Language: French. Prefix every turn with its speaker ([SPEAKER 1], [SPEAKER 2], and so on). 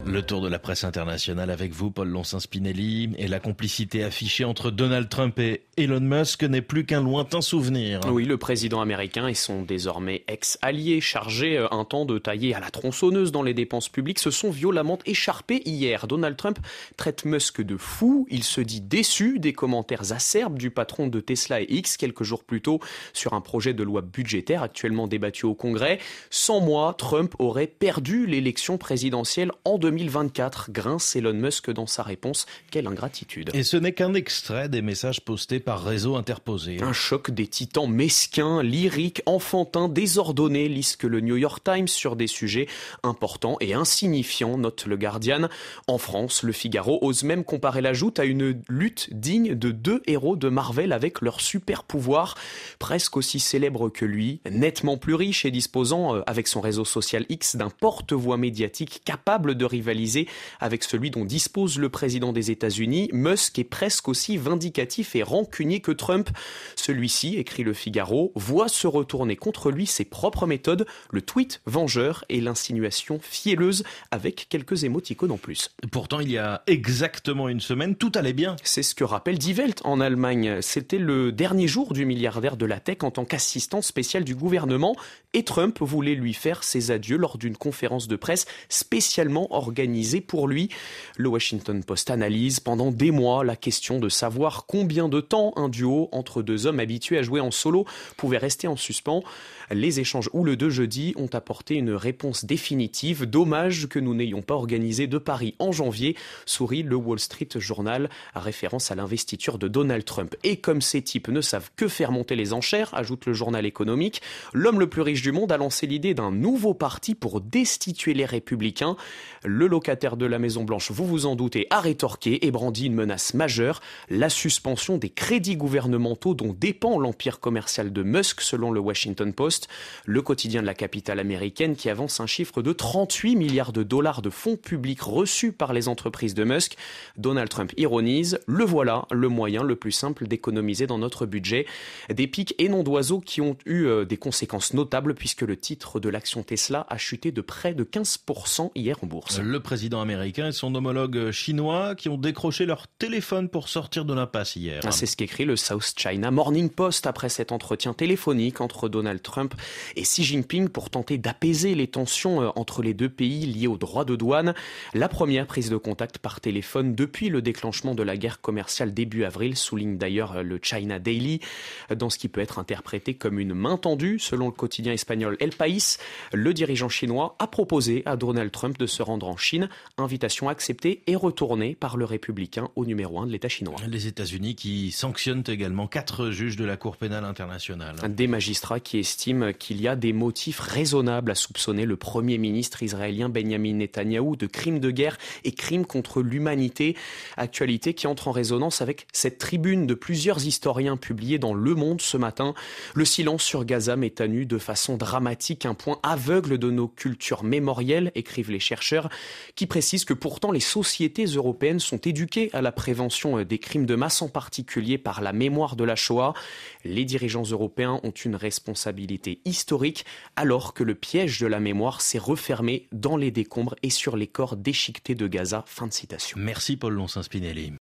[SPEAKER 1] Le tour de la presse internationale avec vous, Paul Lonsin-Spinelli. Et la complicité affichée entre Donald Trump et Elon Musk n'est plus qu'un lointain souvenir.
[SPEAKER 2] Oui, le président américain et son désormais ex-allié, chargé un temps de tailler à la tronçonneuse dans les dépenses publiques, se sont violemment écharpés hier. Donald Trump traite Musk de fou. Il se dit déçu des commentaires acerbes du patron de Tesla et X quelques jours plus tôt sur un projet de loi budgétaire actuellement débattu au Congrès. Sans moi, Trump aurait perdu l'élection présidentielle en 2024, grince Elon Musk dans sa réponse. Quelle ingratitude.
[SPEAKER 1] Et ce n'est qu'un extrait des messages postés par réseau interposé.
[SPEAKER 2] Un choc des titans mesquins, lyriques, enfantins, désordonnés, lisent que le New York Times sur des sujets importants et insignifiants, note le Guardian. En France, le Figaro ose même comparer la joute à une lutte digne de deux héros de Marvel avec leurs super pouvoirs, presque aussi célèbres que lui, nettement plus riche et disposant, avec son réseau social X, d'un porte-voix médiatique capable de rivaliser avec celui dont dispose le président des États-Unis. Musk est presque aussi vindicatif et rancunier que Trump. Celui-ci, écrit le Figaro, voit se retourner contre lui ses propres méthodes, le tweet vengeur et l'insinuation fielleuse avec quelques émoticônes en plus.
[SPEAKER 1] Pourtant, il y a exactement une semaine, tout allait bien.
[SPEAKER 2] C'est ce que rappelle Die Welt en Allemagne. C'était le dernier jour du milliardaire de la tech en tant qu'assistant spécial du gouvernement et Trump voulait lui faire ses adieux lors d'une conférence de presse spécialement organisée pour lui. Le Washington Post analyse pendant des mois la question de savoir combien de temps un duo entre deux hommes habitués à jouer en solo pouvait rester en suspens. Les échanges houleux de jeudi ont apporté une réponse définitive. Dommage que nous n'ayons pas organisé de Paris en janvier, sourit le Wall Street Journal, à référence à l'investiture de Donald Trump. Et comme ces types ne savent que faire monter les enchères, ajoute le journal économique, l'homme le plus riche du monde a lancé l'idée d'un nouveau parti pour destituer les républicains. Le locataire de la Maison-Blanche, vous vous en doutez, a rétorqué et brandi une menace majeure, la suspension des crédits gouvernementaux dont dépend l'empire commercial de Musk, selon le Washington Post, le quotidien de la capitale américaine qui avance un chiffre de 38 milliards de dollars de fonds publics reçus par les entreprises de Musk. Donald Trump ironise, le voilà, le moyen le plus simple d'économiser dans notre budget. Des pics et noms d'oiseaux qui ont eu des conséquences notables puisque le titre de l'action Tesla a chuté de près de 15% hier en bourse.
[SPEAKER 1] Le président américain et son homologue chinois qui ont décroché leur téléphone pour sortir de l'impasse hier.
[SPEAKER 2] C'est ce qu'écrit le South China Morning Post après cet entretien téléphonique entre Donald Trump et Xi Jinping pour tenter d'apaiser les tensions entre les deux pays liées aux droits de douane. La première prise de contact par téléphone depuis le déclenchement de la guerre commerciale début avril, souligne d'ailleurs le China Daily, dans ce qui peut être interprété comme une main tendue. Selon le quotidien espagnol El País, le dirigeant chinois a proposé à Donald Trump de se rendre en Chine, invitation acceptée et retournée par le républicain au numéro 1 de l'État chinois.
[SPEAKER 1] Les États-Unis qui sanctionnent également 4 juges de la Cour pénale internationale.
[SPEAKER 2] Des magistrats qui estiment qu'il y a des motifs raisonnables à soupçonner le Premier ministre israélien Benjamin Netanyahou de crimes de guerre et crimes contre l'humanité. Actualité qui entre en résonance avec cette tribune de plusieurs historiens publiée dans Le Monde ce matin. Le silence sur Gaza met à nu de façon dramatique un point aveugle de nos cultures mémorielles, écrivent les chercheurs, qui précisent que pourtant les sociétés européennes sont éduquées à la prévention des crimes de masse, en particulier par la mémoire de la Shoah. Les dirigeants européens ont une responsabilité historique alors que le piège de la mémoire s'est refermé dans les décombres et sur les corps déchiquetés de Gaza. Fin de citation.
[SPEAKER 1] Merci Paul Lonsin-Spinelli.